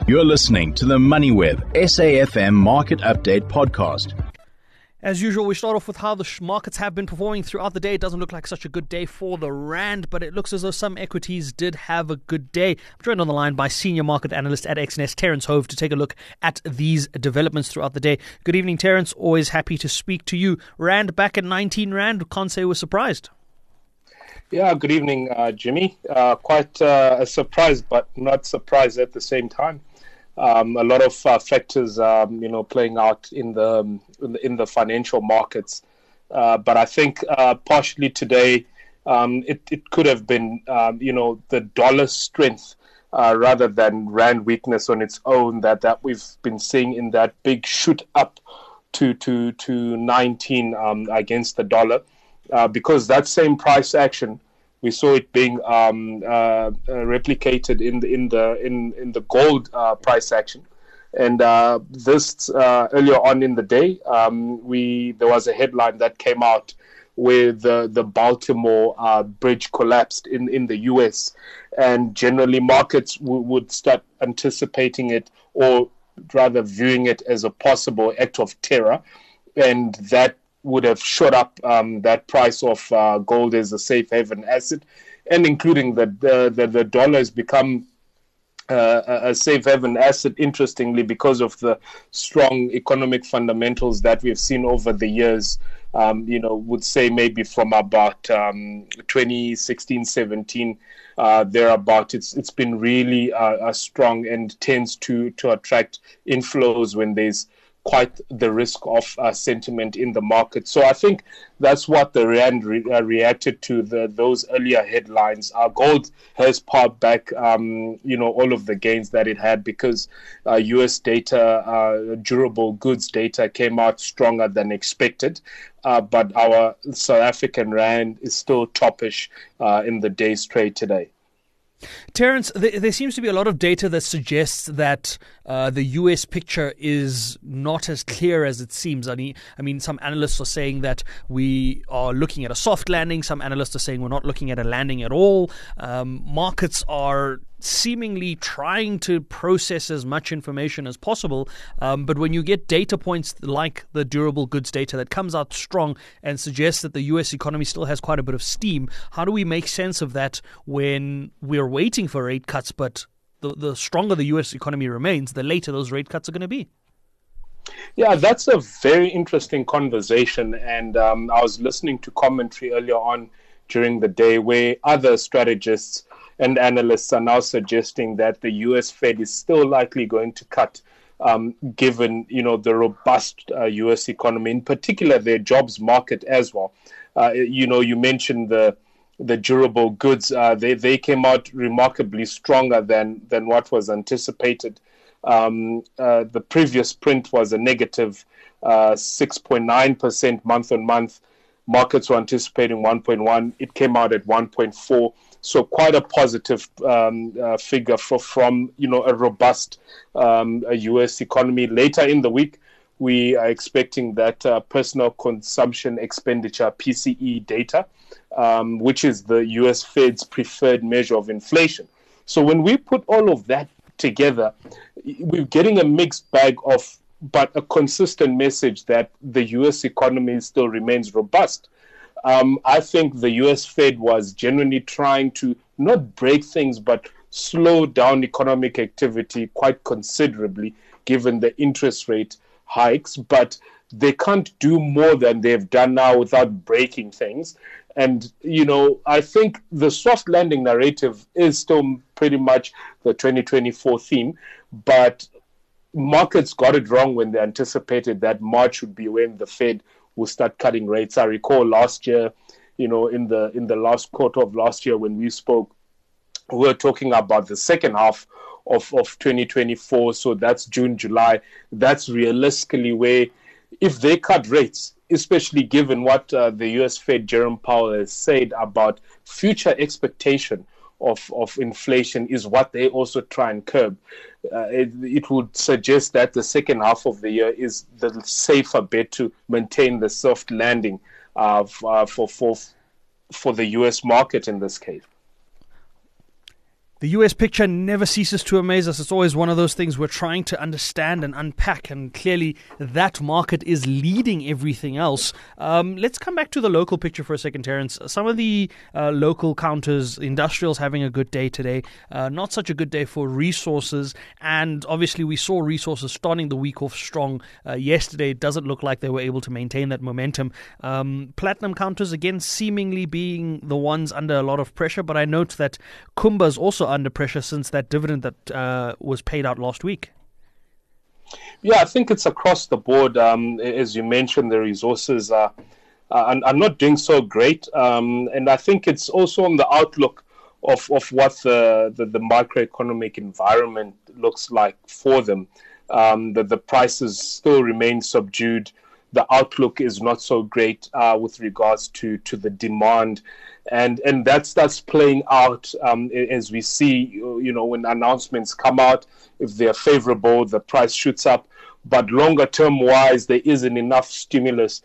You're listening to the MoneyWeb SAFM Market Update Podcast. As usual, we start off with how the markets have been performing throughout the day. It doesn't look like such a good day for the Rand, but it looks as though some equities did have a good day. I'm joined on the line by senior market analyst at XNest, Terence Hove, to take a look at these developments throughout the day. Good evening, Terence. Always happy to speak to you. Rand back at 19 Rand. Can't say we're surprised. Yeah, good evening, Jimmy. Quite a surprise, but not surprised at the same time. A lot of factors, playing out in the financial markets. But I think partially today, it could have been, the dollar strength rather than Rand weakness on its own that we've been seeing in that big shoot up to 19 against the dollar, because that same price action. We saw it being replicated in the gold price action, and this earlier on in the day, there was a headline that came out where the Baltimore bridge collapsed in the U.S., and generally markets would start anticipating it, or rather viewing it as a possible act of terror, and that would have shot up that price of gold as a safe haven asset, and including the dollar has become a safe haven asset, interestingly, because of the strong economic fundamentals that we've seen over the years. Would say maybe from about 2016, 17, thereabout. It's been really strong and tends to attract inflows when there's quite the risk of sentiment in the market. So I think that's what the Rand reacted to those earlier headlines. Gold has powered back, all of the gains that it had, because U.S. data, durable goods data, came out stronger than expected. But our South African Rand is still toppish in the day's trade today. Terence, there seems to be a lot of data that suggests that the US picture is not as clear as it seems. I mean, some analysts are saying that we are looking at a soft landing. Some analysts are saying we're not looking at a landing at all. Markets are seemingly trying to process as much information as possible. But when you get data points like the durable goods data that comes out strong and suggests that the US economy still has quite a bit of steam, how do we make sense of that when we're waiting for rate cuts, but the stronger the US economy remains, the later those rate cuts are going to be? Yeah, that's a very interesting conversation. And I was listening to commentary earlier on during the day where other strategists and analysts are now suggesting that the U.S. Fed is still likely going to cut, given the robust U.S. economy, in particular their jobs market as well. You mentioned the durable goods. They came out remarkably stronger than what was anticipated. The previous print was a negative 6.9% month on month. Markets were anticipating 1.1. It came out at 1.4. So quite a positive figure from a robust U.S. economy. Later in the week, we are expecting that personal consumption expenditure, PCE data, which is the U.S. Fed's preferred measure of inflation. So when we put all of that together, we're getting a mixed bag of, but a consistent message that the U.S. economy still remains robust. I think the U.S. Fed was genuinely trying to not break things, but slow down economic activity quite considerably, given the interest rate hikes. But they can't do more than they've done now without breaking things. And, I think the soft landing narrative is still pretty much the 2024 theme, but markets got it wrong when they anticipated that March would be when the Fed will start cutting rates. I recall last year, in the last quarter of last year when we spoke, we were talking about the second half of 2024. So that's June, July. That's realistically where, if they cut rates, especially given what the U.S. Fed Jerome Powell has said about future expectation of inflation is what they also try and curb. It would suggest that the second half of the year is the safer bet to maintain the soft landing for the U.S. market in this case. The US picture never ceases to amaze us. It's always one of those things we're trying to understand and unpack, and clearly that market is leading everything else. Let's come back to the local picture for a second, Terence. Some of the local counters, industrials having a good day today, not such a good day for resources, and obviously we saw resources starting the week off strong. Yesterday, it doesn't look like they were able to maintain that momentum. Platinum counters, again, seemingly being the ones under a lot of pressure, but I note that Kumba's also under pressure since that dividend that was paid out last week. Yeah, I think it's across the board. As you mentioned, the resources are not doing so great. And I think it's also on the outlook of what the macroeconomic environment looks like for them. That the prices still remain subdued. The outlook is not so great with regards to the demand. And that's playing out as we see, when announcements come out, if they're favorable, the price shoots up. But longer term wise, there isn't enough stimulus,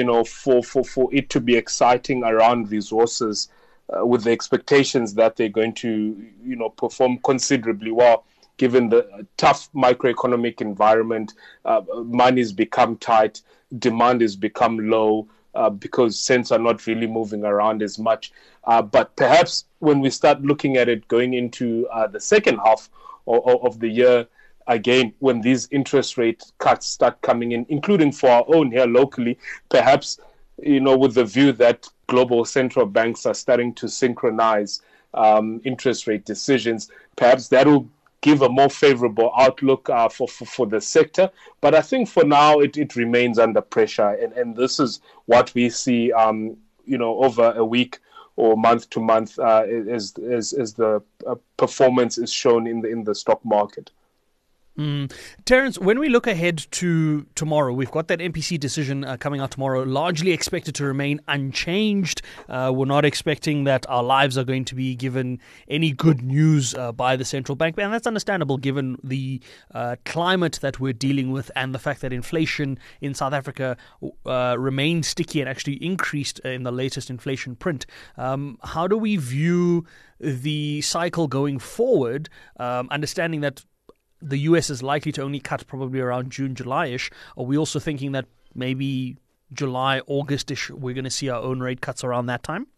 for it to be exciting around resources with the expectations that they're going to, perform considerably well. Given the tough macroeconomic environment, money's become tight, demand has become low. Because cents are not really moving around as much. But perhaps when we start looking at it going into the second half of the year, again, when these interest rate cuts start coming in, including for our own here locally, perhaps, with the view that global central banks are starting to synchronize interest rate decisions, perhaps that will give a more favorable outlook for the sector. But I think for now it remains under pressure. And this is what we see, over a week or month to month as the performance is shown in the stock market. Terence, when we look ahead to tomorrow, we've got that MPC decision coming out tomorrow, largely expected to remain unchanged. We're not expecting that our lives are going to be given any good news by the central bank, and that's understandable given the climate that we're dealing with and the fact that inflation in South Africa remained sticky and actually increased in the latest inflation print. How do we view the cycle going forward, understanding that the US is likely to only cut probably around June, July-ish? Are we also thinking that maybe July, August-ish, we're going to see our own rate cuts around that time?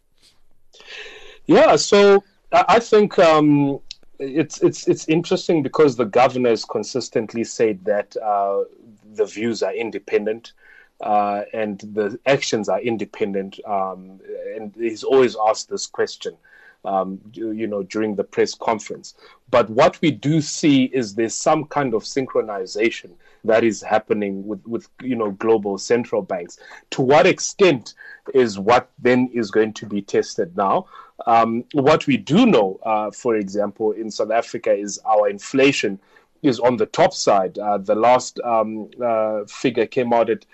Yeah, so I think it's interesting because the governor has consistently said that the views are independent and the actions are independent. And he's always asked this question. During the press conference. But what we do see is there's some kind of synchronization that is happening with global central banks. To what extent is what then is going to be tested now? What we do know, for example, in South Africa is our inflation is on the top side. The last figure came out at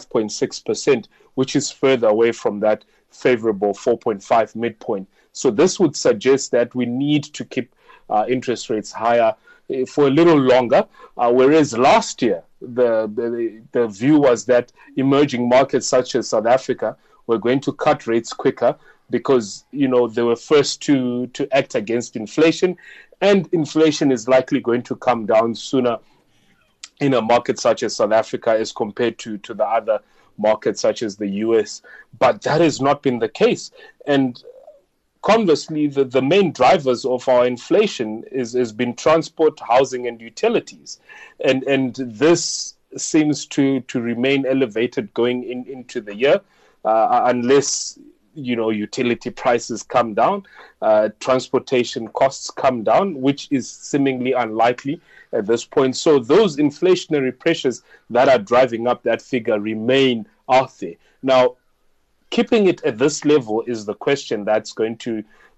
5.6%, which is further away from that favorable 4.5 midpoint. So this would suggest that we need to keep interest rates higher for a little longer, whereas last year the view was that emerging markets such as South Africa were going to cut rates quicker because they were first to act against inflation, and inflation is likely going to come down sooner in a market such as South Africa as compared to the other markets such as the US. But that has not been the case. And conversely, the main drivers of our inflation has been transport, housing, and utilities. And this seems to remain elevated going into the year unless utility prices come down, transportation costs come down, which is seemingly unlikely at this point. So those inflationary pressures that are driving up that figure remain out there. Now, keeping it at this level is the question that's going to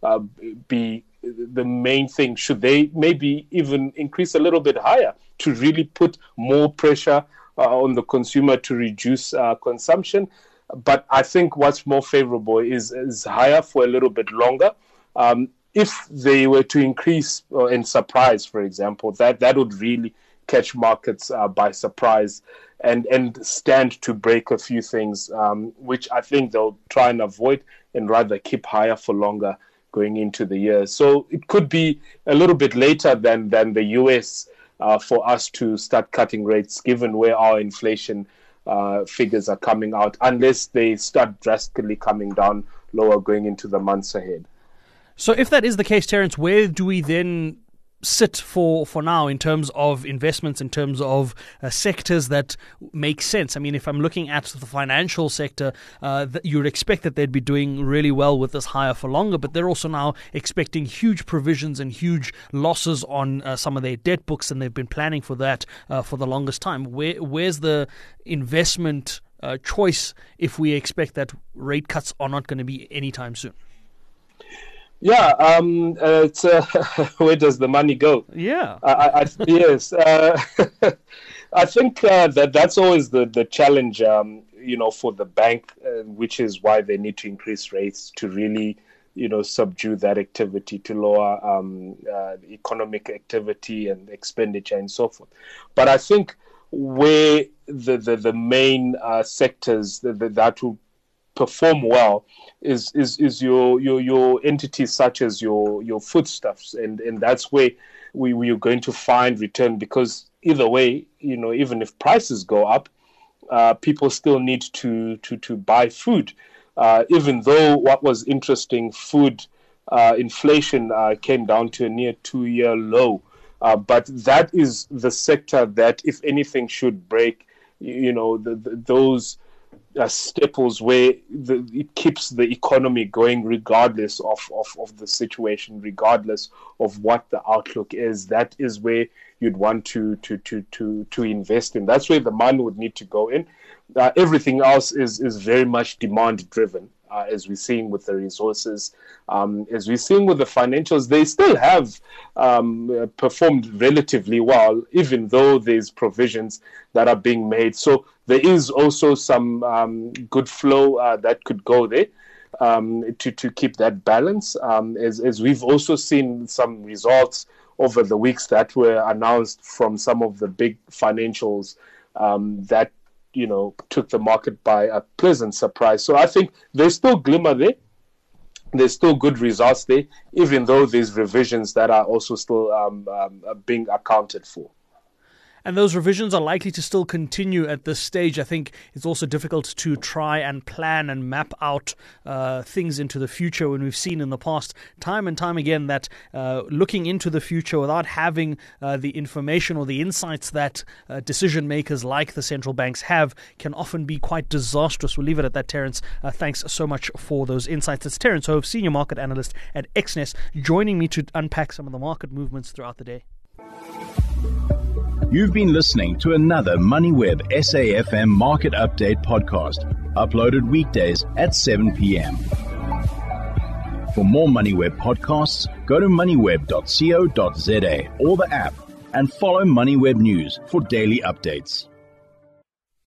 be the main thing. Should they maybe even increase a little bit higher to really put more pressure on the consumer to reduce consumption? But I think what's more favorable is higher for a little bit longer. If they were to increase and surprise, for example, that would really catch markets by surprise and stand to break a few things, which I think they'll try and avoid and rather keep higher for longer going into the year. So it could be a little bit later than the US for us to start cutting rates, given where our inflation figures are coming out, unless they start drastically coming down lower going into the months ahead. So if that is the case, Terence, where do we then sit for now in terms of investments, in terms of sectors that make sense? I mean, if I'm looking at the financial sector, you would expect that they'd be doing really well with this higher for longer, but they're also now expecting huge provisions and huge losses on some of their debt books, and they've been planning for that for the longest time. Where's the investment choice if we expect that rate cuts are not going to be anytime soon? Yeah, it's where does the money go? Yeah, yes. I think that's always the challenge, for the bank, which is why they need to increase rates to really, subdue that activity, to lower economic activity and expenditure and so forth. But I think where the main sectors that will perform well is your entities such as your foodstuffs, and that's where we are going to find return, because either way, even if prices go up, people still need to buy food. Even though what was interesting, food inflation came down to a near 2-year low, but that is the sector that, if anything, should break. Those staples where it keeps the economy going regardless of the situation, regardless of what the outlook is. That is where you'd want to invest in. That's where the money would need to go in. Everything else is very much demand driven, as we're seeing with the resources, as we're seeing with the financials. They still have performed relatively well, even though there's provisions that are being made. So there is also some good flow that could go there to keep that balance. As we've also seen some results over the weeks that were announced from some of the big financials that took the market by a pleasant surprise. So I think there's still glimmer there. There's still good results there, even though there's revisions that are also still being accounted for. And those revisions are likely to still continue at this stage. I think it's also difficult to try and plan and map out things into the future, when we've seen in the past time and time again that looking into the future without having the information or the insights that decision makers like the central banks have can often be quite disastrous. We'll leave it at that, Terence. Thanks so much for those insights. It's Terence Hove, Senior Market Analyst at Exness, joining me to unpack some of the market movements throughout the day. You've been listening to another MoneyWeb SAFM Market Update podcast, uploaded weekdays at 7 p.m. For more MoneyWeb podcasts, go to moneyweb.co.za or the app, and follow MoneyWeb News for daily updates.